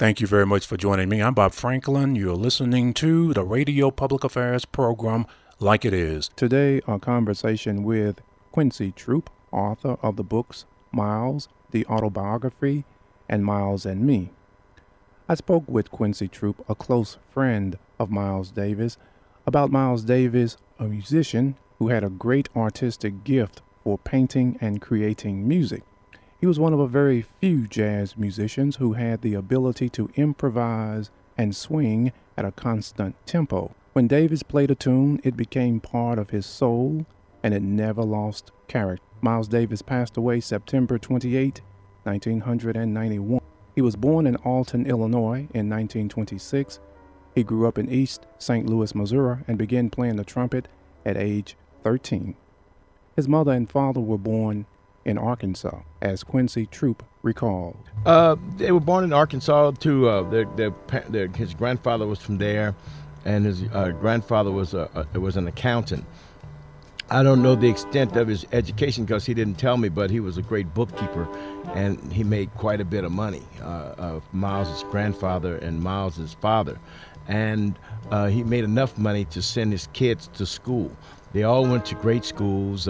Thank you very much for joining me. I'm Bob Franklin. You're listening to the Radio Public Affairs program Like It Is. Today, a conversation with Quincy Troupe, author of the books Miles, the Autobiography, and Miles and Me. I spoke with Quincy Troupe, a close friend of Miles Davis, about Miles Davis, a musician who had a great artistic gift for painting and creating music. He was one of a very few jazz musicians who had the ability to improvise and swing at a constant tempo. When Davis played a tune, it became part of his soul, and it never lost character. Miles Davis passed away September 28, 1991. He was born in Alton, Illinois in 1926. He grew up in East St. Louis, Missouri, and began playing the trumpet at age 13. His mother and father were born in Arkansas, as Quincy Troupe recalled. They were born in Arkansas too. His grandfather was from there, and his grandfather was an accountant. I don't know the extent of his education because he didn't tell me, but he was a great bookkeeper, and he made quite a bit of money. Miles' grandfather and Miles' father, and he made enough money to send his kids to school. They all went to great schools.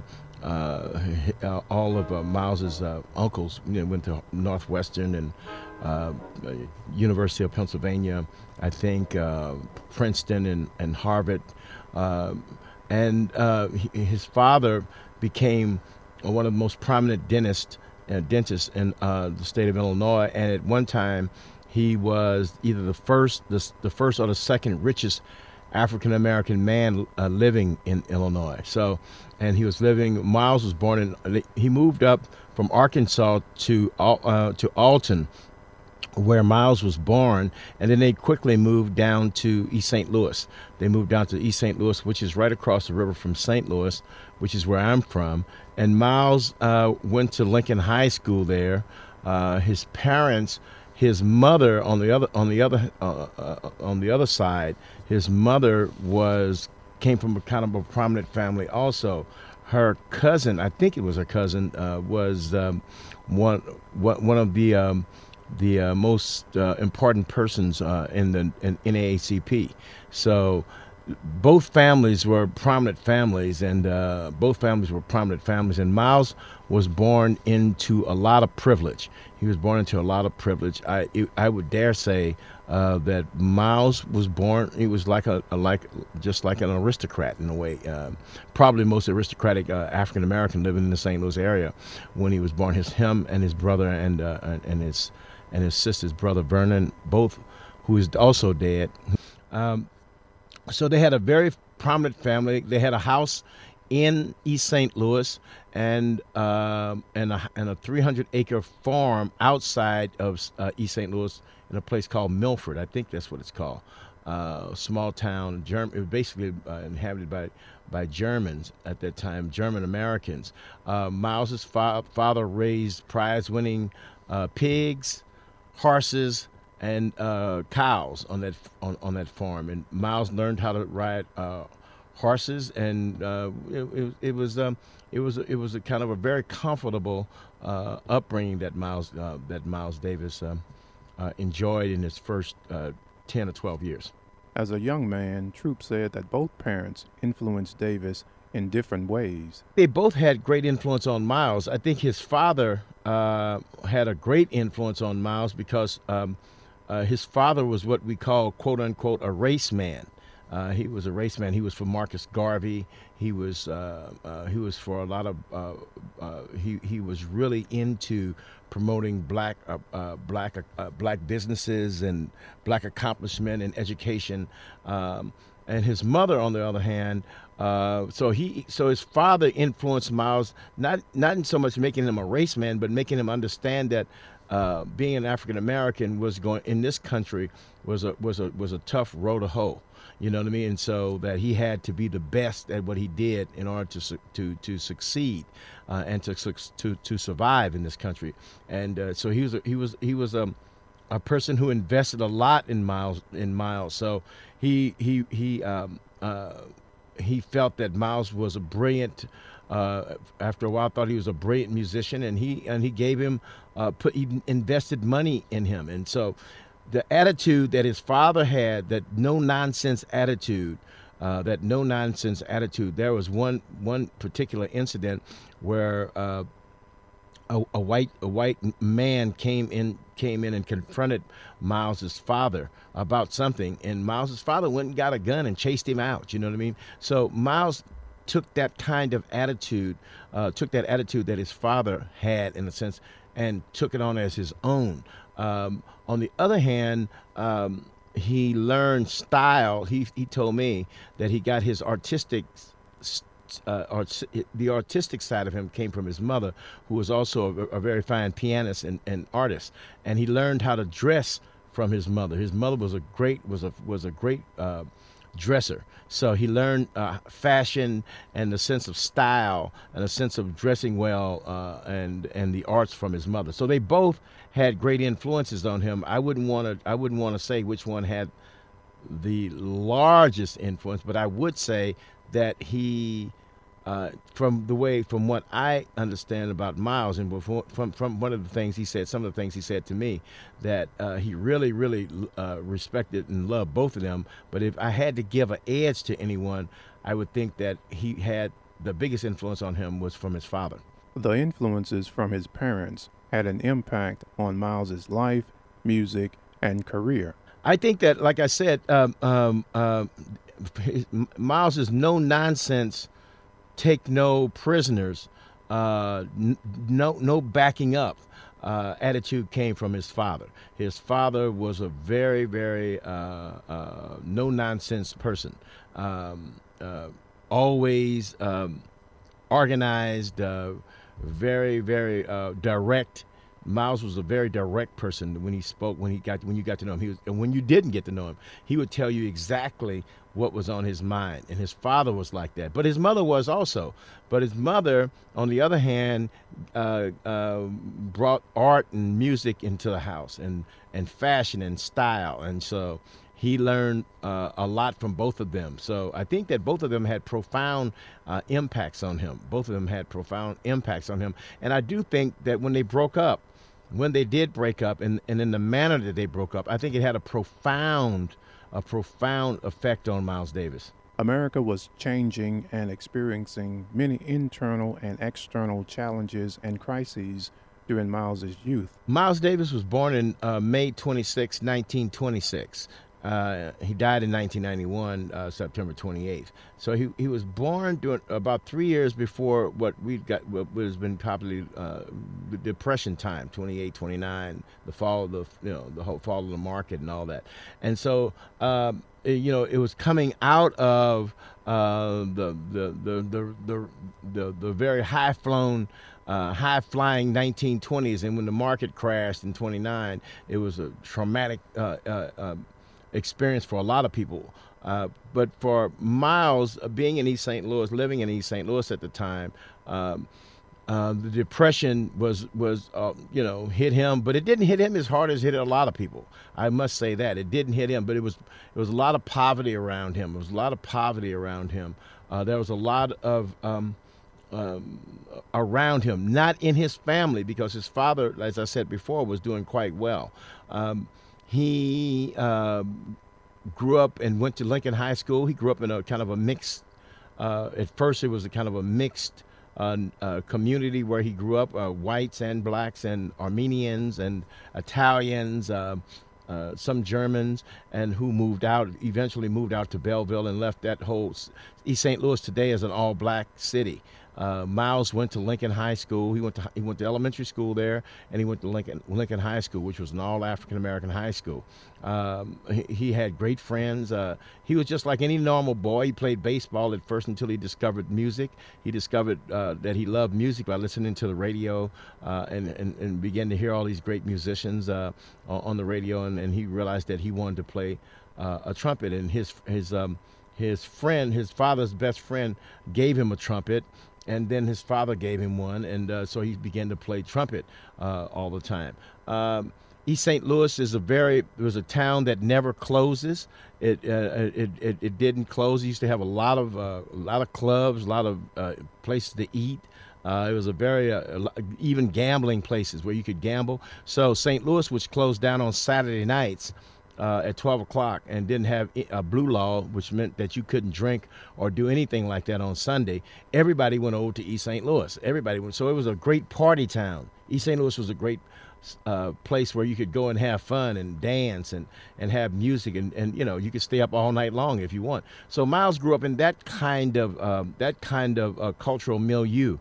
All of Miles's uncles went to Northwestern and University of Pennsylvania, I think Princeton and Harvard. His father became one of the most prominent dentists in the state of Illinois, and at one time he was either the first or the second richest African-American man living in Illinois. Miles was born he moved up from Arkansas to Alton, where Miles was born, and then they quickly moved down to East St. Louis. They moved down to East St. Louis, which is right across the river from St. Louis, which is where I'm from. And Miles went to Lincoln High School there. His parents, his mother on the other side, his mother came from a kind of a prominent family also. Her cousin, I think it was her cousin, was one of the most important persons in the NAACP. So both families were prominent families, and and Miles was born into a lot of privilege. He was born into a lot of privilege. I would dare say that Miles was born. He was just like an aristocrat in a way. Probably the most aristocratic African American living in the St. Louis area when he was born. Him and his brother and his sister's brother Vernon, both who is also dead. So they had a very prominent family. They had a house in East St. Louis and a 300-acre farm outside of East St. Louis in a place called Milford. I think that's what it's called. Small town. It was basically inhabited by Germans at that time, German Americans. Miles's father raised prize-winning pigs, horses, and cows on that farm, and Miles learned how to ride horses, and it was a kind of a very comfortable upbringing that Miles Davis enjoyed in his first 10 or 12 years. As a young man, Troupe said that both parents influenced Davis in different ways. They both had great influence on Miles. I think his father had a great influence on Miles because his father was what we call, quote unquote, a race man. He was a race man. He was for Marcus Garvey. He was for a lot of. He was really into promoting black businesses and black accomplishment and education. And his mother, on the other hand, so his father influenced Miles not in so much making him a race man, but making him understand that being an African American in this country was a tough row to hoe. You know what I mean? And so that he had to be the best at what he did in order to succeed and to survive in this country. And so he was a person who invested a lot in Miles. So he felt that Miles was a brilliant After a while, thought he was a brilliant musician, and he gave him he invested money in him, and so the attitude that his father had, that no nonsense attitude. There was one particular incident where a white man came in and confronted Miles's father about something, and Miles's father went and got a gun and chased him out. You know what I mean? So Miles took that kind of attitude, that his father had, in a sense, and took it on as his own. On the other hand, he learned style. He told me that he got his the artistic side of him came from his mother, who was also a very fine pianist and artist, and he learned how to dress from his mother. His mother was a great dresser, so he learned fashion and the sense of style and a sense of dressing well, and the arts from his mother. So they both had great influences on him. I wouldn't want to say which one had the largest influence, but I would say that he, from what I understand about Miles, and from one of the things he said, some of the things he said to me, that he really respected and loved both of them. But if I had to give an edge to anyone, I would think that he had the biggest influence on him was from his father. The influences from his parents had an impact on Miles's life, music, and career. I think that, like I said, Miles is no nonsense, take no prisoners, no backing up attitude came from his father. His father was a very no nonsense person, always organized, very direct. Miles was a very direct person when he spoke. When you got to know him, and when you didn't get to know him, he would tell you exactly what was on his mind. And his father was like that, but his mother was also. But his mother, on the other hand, brought art and music into the house, and fashion and style, and so he learned a lot from both of them. So I think that both of them had profound impacts on him. And I do think that when they did break up, and in the manner that they broke up, I think it had a profound effect on Miles Davis. America was changing and experiencing many internal and external challenges and crises during Miles's youth. Miles Davis was born in May 26, 1926. He died in 1991, September 28th. So he was born during about 3 years before what has been popularly the Depression time, 28, 29, the fall of the whole fall of the market and all that. And so it was coming out of the very high-flying 1920s, and when the market crashed in 29, it was a traumatic experience for a lot of people. But for Miles, being in East St. Louis, living in East St. Louis at the time, the Depression was hit him, but it didn't hit him as hard as it hit a lot of people. I must say that it didn't hit him, but it was a lot of poverty around him. There was a lot of around him, not in his family, because his father, as I said before, was doing quite well. He grew up and went to Lincoln High School. He grew up in a kind of a mixed, at first it was a kind of a mixed community where he grew up, whites and blacks and Armenians and Italians, some Germans, and who eventually moved out to Belleville and left that whole East St. Louis today as an all-black city. Miles went to Lincoln High School. He went to elementary school there, and he went to Lincoln High School, which was an all African American high school. He had great friends. He was just like any normal boy. He played baseball at first until he discovered music. He discovered that he loved music by listening to the radio, and began to hear all these great musicians on the radio, and he realized that he wanted to play a trumpet. And his father's best friend, gave him a trumpet. And then his father gave him one, and so he began to play trumpet all the time. East St. Louis was a town that never closes. It didn't close. It used to have a lot of clubs, a lot of places to eat. It was a very even gambling places where you could gamble. So St. Louis, which closed down on Saturday nights at 12 o'clock and didn't have a blue law, which meant that you couldn't drink or do anything like that on Sunday, everybody went over to East St. Louis. Everybody went. So it was a great party town. East St. Louis was a great place where you could go and have fun and dance and have music and you could stay up all night long if you want. So Miles grew up in that kind of cultural milieu.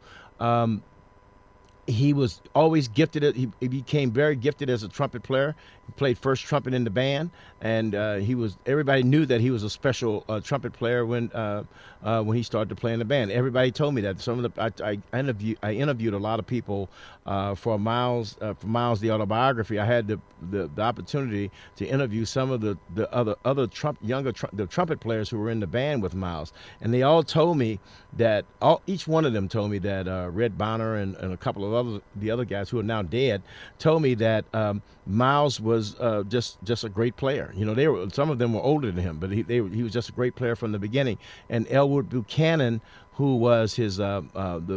He was always gifted. He became very gifted as a trumpet player. He played first trumpet in the band, and everybody knew that he was a special trumpet player when he started to play in the band. Everybody told me that. I interviewed a lot of people for Miles the autobiography. I had the opportunity to interview some of the other trumpet players who were in the band with Miles, and they all told me that each one of them told me that Red Bonner and a couple of the other guys who are now dead told me that Miles was just a great player. Some of them were older than him, but he was just a great player from the beginning. And Elwood Buchanan, who was his the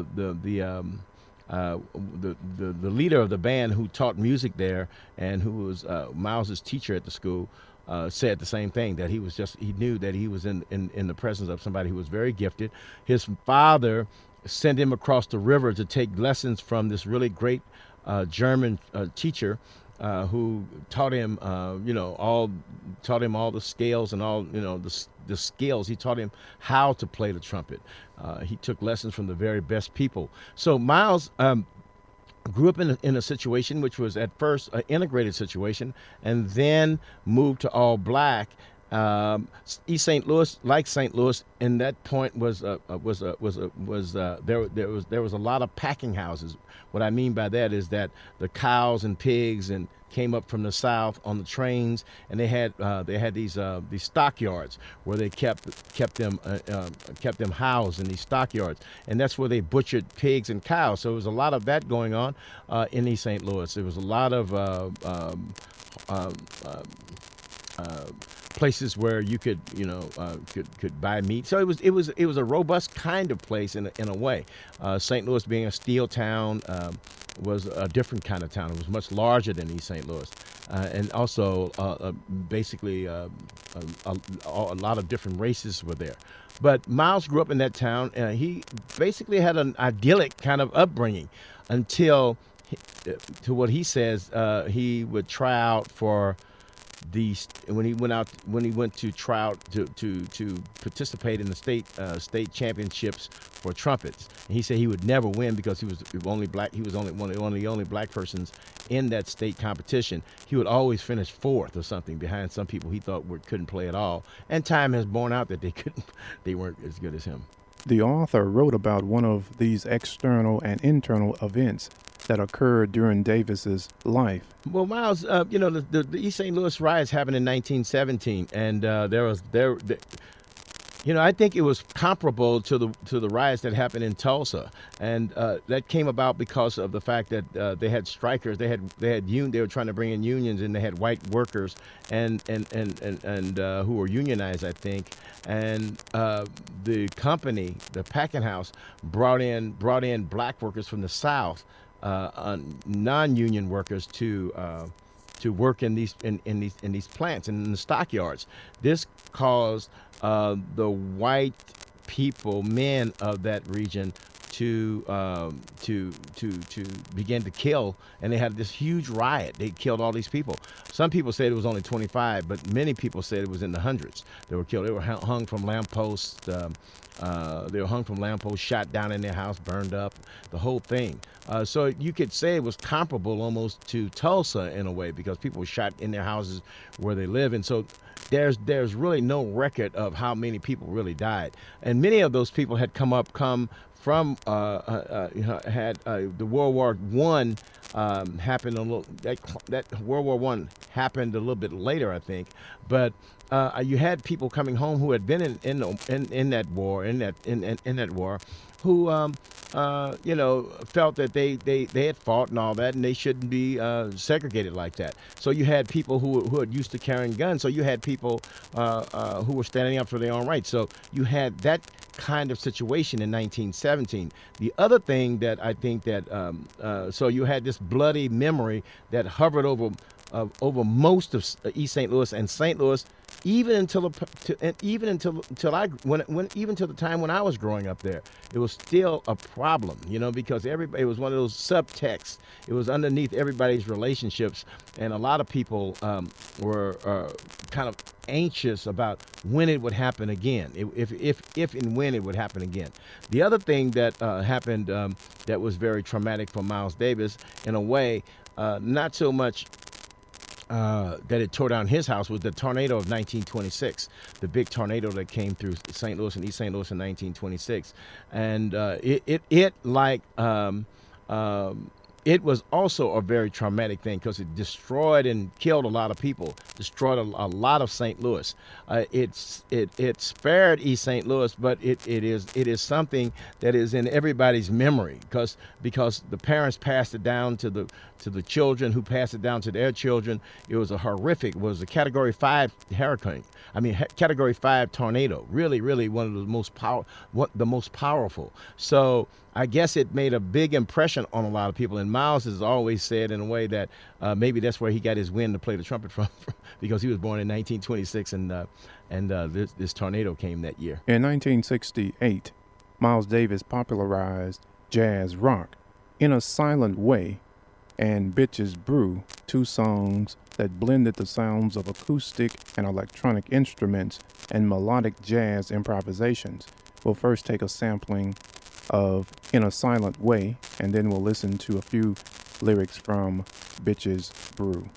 leader of the band, who taught music there and who was Miles's teacher at the school, said the same thing, that he knew that he was in the presence of somebody who was very gifted. His father sent him across the river to take lessons from this really great German teacher who taught him all the scales and all the skills. He taught him how to play the trumpet. He took lessons from the very best people. So Miles grew up in a situation which was at first an integrated situation, and then moved to all black. East St. Louis, like St. Louis, in that point was there was a lot of packing houses. What I mean by that is that the cows and pigs and came up from the south on the trains, and they had these stockyards where they kept them housed in these stockyards, and that's where they butchered pigs and cows. So there was a lot of that going on in East St. Louis. There was a lot of places where you could buy meat. So it was a robust kind of place in a way. St. Louis, being a steel town, was a different kind of town. It was much larger than East St. Louis, and also basically a lot of different races were there. But Miles grew up in that town. He basically had an idyllic kind of upbringing until, to what he says, he would try out for when he went to try out to participate in the state championships for trumpets. And he said he would never win because he was only black. He was only one of the only black persons in that state competition. He would always finish fourth or something behind some people he thought couldn't play at all. And time has borne out that they weren't as good as him. The author wrote about one of these external and internal events that occurred during Davis's life. Well, Miles, the East St. Louis riots happened in 1917, and I think it was comparable to the riots that happened in Tulsa, and that came about because of the fact that they had strikers. They were trying to bring in unions, and they had white workers and who were unionized, I think. And the company, the packing house, brought in black workers from the South, non-union workers to work in these plants and in the stockyards. This caused the white people, men of that region, to begin to kill, and they had this huge riot. They killed all these people. Some people said it was only 25, but many people said it was in the hundreds. They were killed. They were hung from lampposts. Shot down in their house, burned up, the whole thing. So you could say it was comparable almost to Tulsa in a way, because people were shot in their houses where they live. And so there's really no record of how many people really died. And many of those people had come from the World War I happened that World War I happened a little bit later, I think. But you had people coming home who had been in that war, who felt that they had fought and all that, and they shouldn't be segregated like that. So you had people who are used to carrying guns. So you had people who were standing up for their own rights. So you had that kind of situation in 1917. The other thing that I think that so you had this bloody memory that hovered over most of East St. Louis and St. Louis, even until even to the time when I was growing up there. It was still a problem, because everybody, it was one of those subtexts. It was underneath everybody's relationships, and a lot of people were kind of anxious about when it would happen again, if and when it would happen again. The other thing that happened that was very traumatic for Miles Davis, in a way, not so much that it tore down his house, was the tornado of 1926, the big tornado that came through St. Louis and East St. Louis in 1926, and it was also a very traumatic thing because it destroyed and killed a lot of people, destroyed a lot of St. Louis. It spared East St. Louis, but it is something that is in everybody's memory because the parents passed it down to the children, who passed it down to their children. It was a Category 5 hurricane. Category 5 tornado. Really, really one of the most powerful. So I guess it made a big impression on a lot of people. And Miles has always said, in a way, that maybe that's where he got his wind to play the trumpet from because he was born in 1926, and this tornado came that year. In 1968, Miles Davis popularized jazz rock In a Silent Way and Bitches Brew, two songs that blended the sounds of acoustic and electronic instruments and melodic jazz improvisations. We'll first take a sampling of In a Silent Way, and then we'll listen to a few lyrics from Bitches Brew.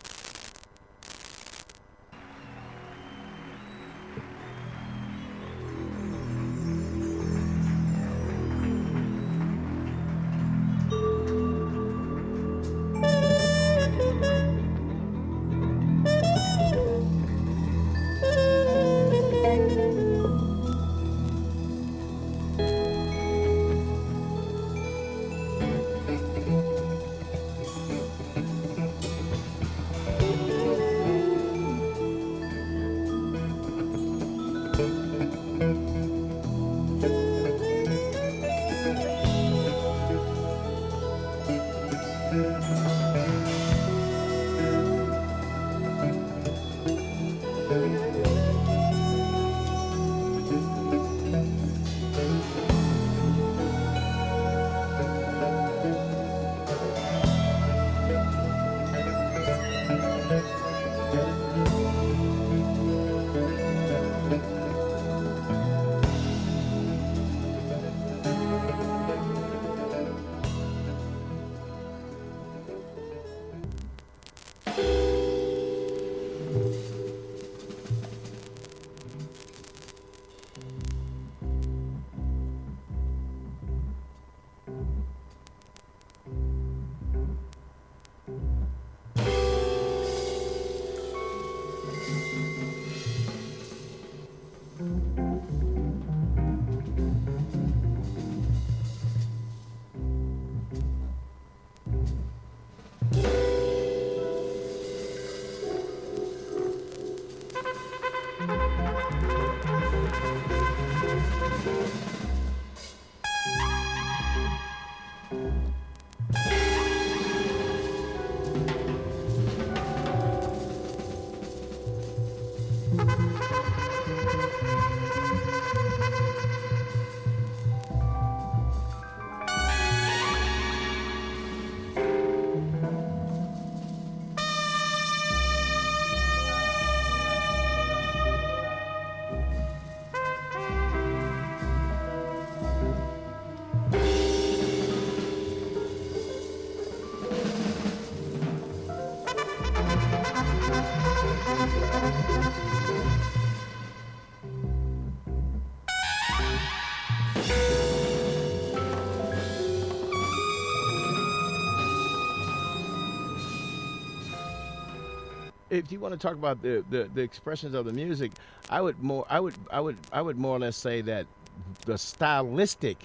If you want to talk about the expressions of the music, I would more or less say that the stylistic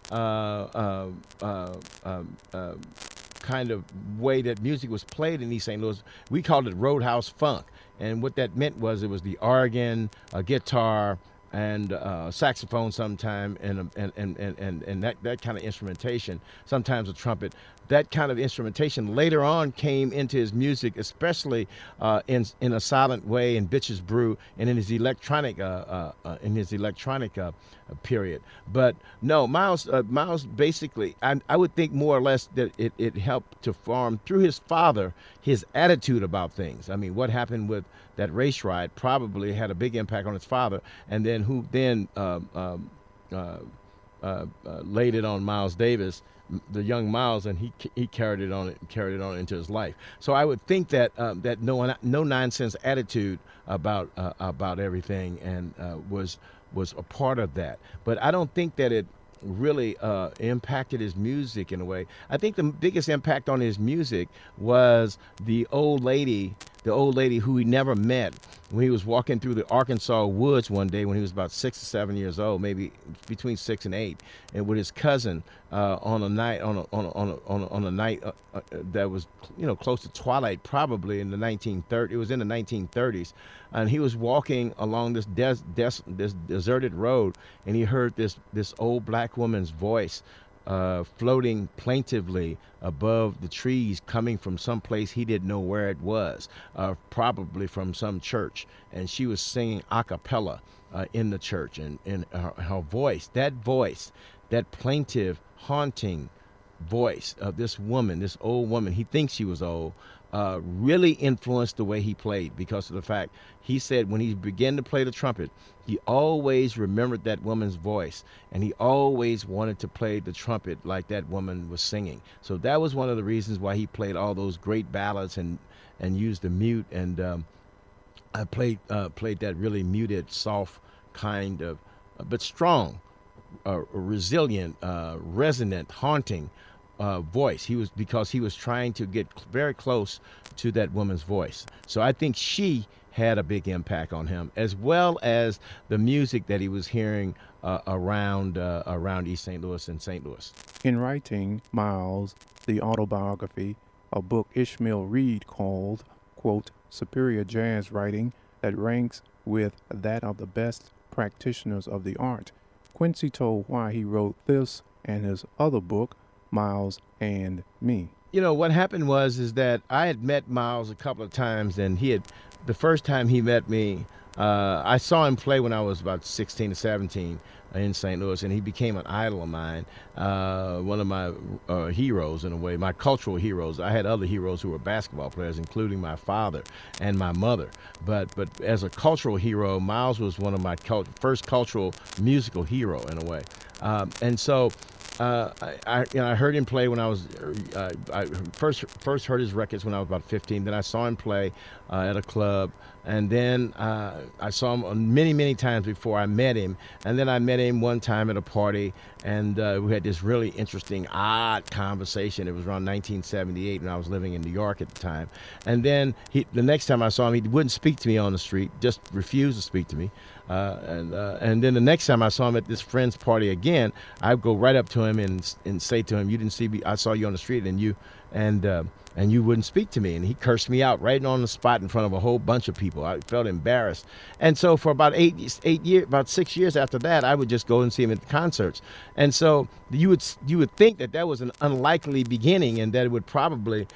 uh, uh, um, uh, kind of way that music was played in East St. Louis. We called it Roadhouse Funk, and what that meant was it was the organ, a guitar, and saxophone sometime, and that kind of instrumentation. Sometimes a trumpet. That kind of instrumentation later on came into his music, especially in a silent way in Bitches Brew and in his electronic period. But no, Miles basically, I would think more or less that it helped to form through his father his attitude about things. I mean, what happened with that race ride probably had a big impact on his father, and then who then laid it on Miles Davis, the young Miles, and he carried it on into his life. So I would think that that no nonsense attitude about everything and was a part of that. But I don't think that it really impacted his music in a way. I think the biggest impact on his music was the old lady who he never met when he was walking through the Arkansas woods one day when he was about 6 or 7 years old, maybe between 6 and 8, and with his cousin on a night that was close to twilight, probably in the 1930s. It was in the 1930s, and he was walking along this deserted road, and he heard this old black woman's voice floating plaintively above the trees, coming from some place he didn't know where it was, probably from some church. And she was singing a cappella in the church, and her voice, that plaintive, haunting voice of this woman, this old woman, he thinks she was old, really influenced the way he played, because of the fact he said when he began to play the trumpet, he always remembered that woman's voice, and he always wanted to play the trumpet like that woman was singing. So that was one of the reasons why he played all those great ballads and used the mute, and I played that really muted, soft kind of, but strong, resilient, resonant, haunting voice. Because he was trying to get very close to that woman's voice. So I think she had a big impact on him, as well as the music that he was hearing around East St. Louis and St. Louis. In writing Miles, the autobiography, a book Ishmael Reed called, quote, superior jazz writing that ranks with that of the best practitioners of the art, Quincy told why he wrote this and his other book, Miles and Me. What happened is that I had met Miles a couple of times, and the first time he met me, I saw him play when I was about 16 or 17 in St. Louis, and he became an idol of mine, one of my heroes in a way, my cultural heroes. I had other heroes who were basketball players, including my father and my mother. But as a cultural hero, Miles was one of my first cultural musical hero in a way. And so I heard him play when I was I first heard his records when I was about 15. Then I saw him play at a club, and then I saw him many times before I met him. And then I met him one time at a party, and we had this really interesting, odd conversation. It was around 1978 when I was living in New York at the time. And then the next time I saw him, he wouldn't speak to me on the street, just refused to speak to me. And then the next time I saw him at this friend's party again, I'd go right up to him and say to him, "You didn't see me. I saw you on the street, and you wouldn't speak to me." And he cursed me out right on the spot in front of a whole bunch of people. I felt embarrassed. And so for about 6 years after that, I would just go and see him at the concerts. And so you would think that was an unlikely beginning, and that it would probably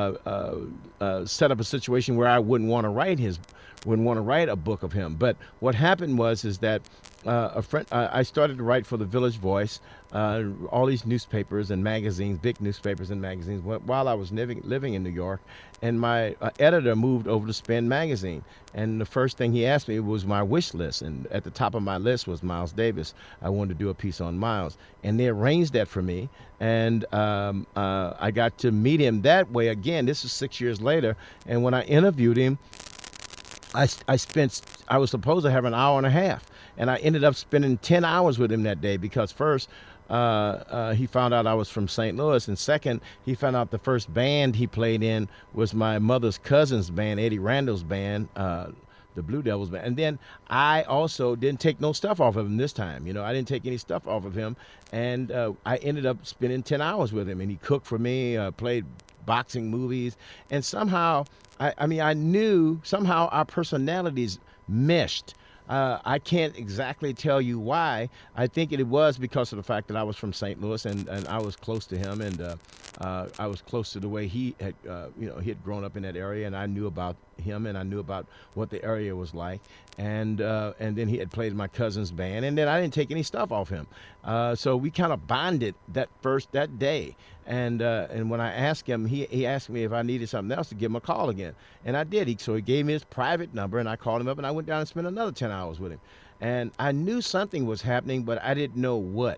set up a situation where I wouldn't want to write a book of him. But what happened is that a friend, I started to write for the Village Voice, all these newspapers and magazines, big newspapers and magazines, while I was living in New York. And my editor moved over to Spin Magazine. And the first thing he asked me was my wish list. And at the top of my list was Miles Davis. I wanted to do a piece on Miles. And they arranged that for me. And I got to meet him that way again. This is 6 years later. And when I interviewed him, I was supposed to have an hour and a half, and I ended up spending 10 hours with him that day, because first, he found out I was from St. Louis, and second, he found out the first band he played in was my mother's cousin's band, Eddie Randall's band, the Blue Devils band. And then I also didn't take no stuff off of him this time. I didn't take any stuff off of him, and I ended up spending 10 hours with him, and he cooked for me, played boxing movies, and somehow, I knew somehow our personalities meshed. I can't exactly tell you why. I think it was because of the fact that I was from St. Louis, and I was close to him, and I was close to the way he had, he had grown up in that area, and I knew about him, and I knew about what the area was like, and then he had played in my cousin's band, and then I didn't take any stuff off him, so we kind of bonded that day, and when I asked him, he asked me if I needed something else to give him a call again, and I did. So he gave me his private number, and I called him up, and I went down and spent another 10 hours with him, and I knew something was happening, but I didn't know what.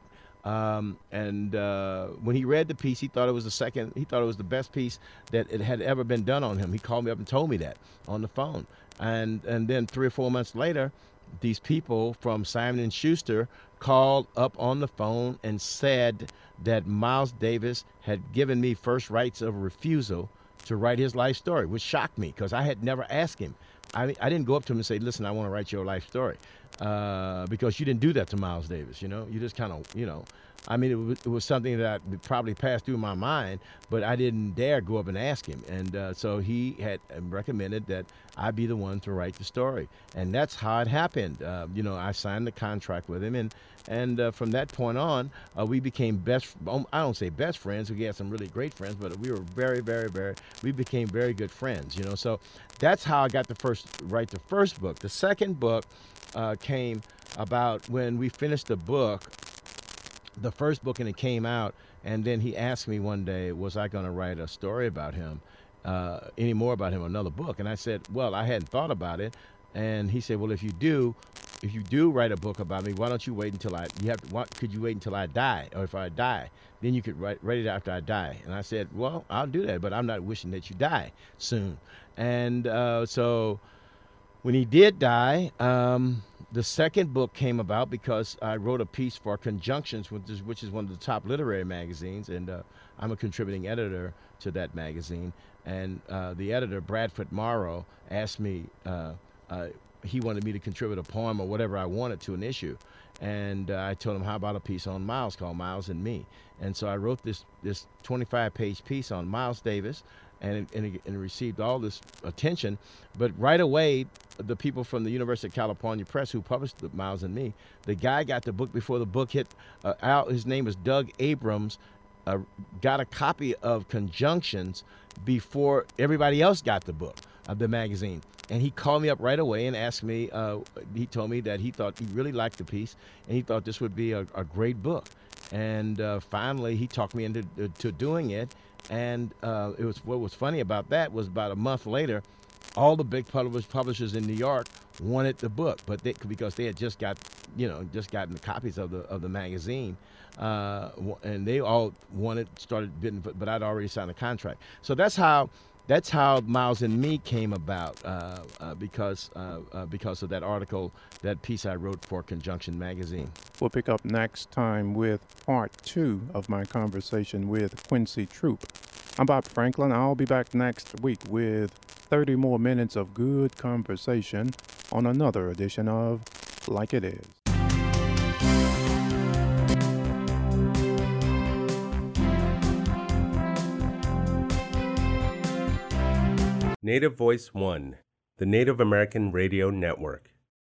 When he read the piece, he thought it was the best piece that it had ever been done on him. He called me up and told me that on the phone. And then 3 or 4 months later, these people from Simon & Schuster called up on the phone and said that Miles Davis had given me first rights of refusal to write his life story, which shocked me because I had never asked him. I didn't go up to him and say, listen, I want to write your life story, because you didn't do that to Miles Davis, You just kind of, it was something that probably passed through my mind, but I didn't dare go up and ask him. And so he had recommended that I be the one to write the story. And that's how it happened. I signed the contract with him, and from that point on, we became I don't say best friends. We had some really great friends, but we were we became very good friends, So that's how I got to write the first book. The second book came about when we finished the first book, and it came out, and then he asked me one day, was I going to write a story about him, another book? And I said, well, I hadn't thought about it. And he said, well, if you do write a book about me, why don't you wait until could you wait until I die? Or if I die, then you could write it after I die. And I said, well, I'll do that, but I'm not wishing that you die soon. And so when he did die, the second book came about because I wrote a piece for Conjunctions, which is one of the top literary magazines, and I'm a contributing editor to that magazine. And the editor, Bradford Morrow, asked me, he wanted me to contribute a poem or whatever I wanted to an issue. And I told him, how about a piece on Miles called Miles and Me? And so I wrote this 25-page piece on Miles Davis, and it received all this attention. But right away, the people from the University of California Press who published the Miles and Me, the guy got the book before the book hit out. His name is Doug Abrams, got a copy of Conjunctions before everybody else got the book of the magazine. And he called me up right away and asked me, he told me that he thought he really liked the piece, and he thought this would be a great book. And finally, he talked me into doing it. And what was funny about that was about a month later, all the big publishers in New York wanted the book, but because they had just gotten the copies of the magazine, and they all started bidding, but I'd already signed a contract. So that's how Miles and Me came about, because of that article, that piece I wrote for Conjunction magazine. We'll pick up next time with part 2 of my conversation with Quincy Troupe. I'm Bob Franklin. I'll be back next week with 30 more minutes of good conversation on another edition of Like It Is. Native Voice One, the Native American Radio Network.